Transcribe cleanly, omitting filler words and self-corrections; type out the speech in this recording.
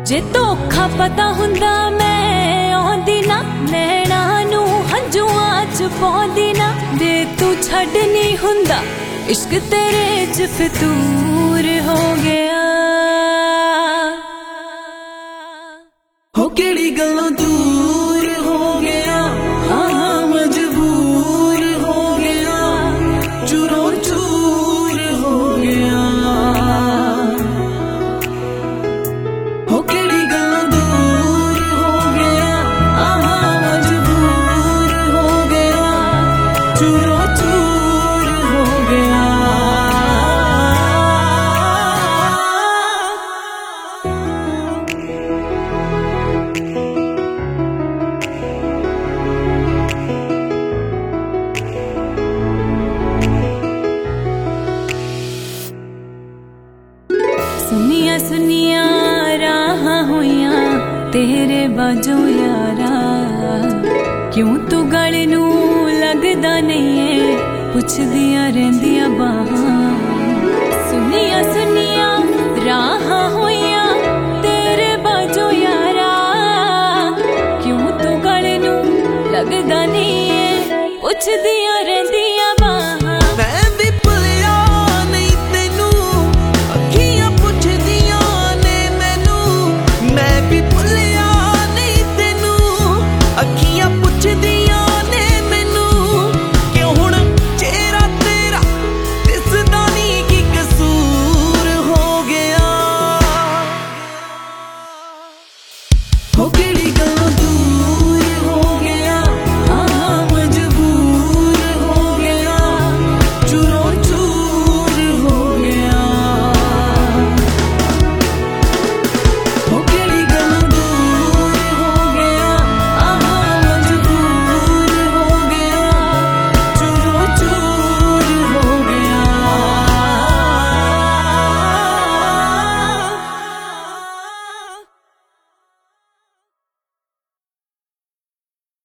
जे धोखा पता हुंदा मैं आउंदी ना, नैना नू हंजुआं च पाउंदी ना। जे तू छड्डनी हुंदा इश्क तेरे च फितूर हो गया। हो केड़ी गल्लों दूर हो गया, हाँ मजबूर हो गया, चूरों चूर हो गया। हो केड़ी गल्लों दूर हो गया, हाँ मजबूर हो गया, चूरों चूर हो गया। सुनिया सुनिया राह होइया तेरे बाजों यारा, क्यों तू गल नू लगदा नहीं है, पुछदियां रहिंदियां बाहां। सुनिया सुनिया राह होइया तेरे बाजों यारा, क्यों तू गल नू लगदा नहीं है, पुछदी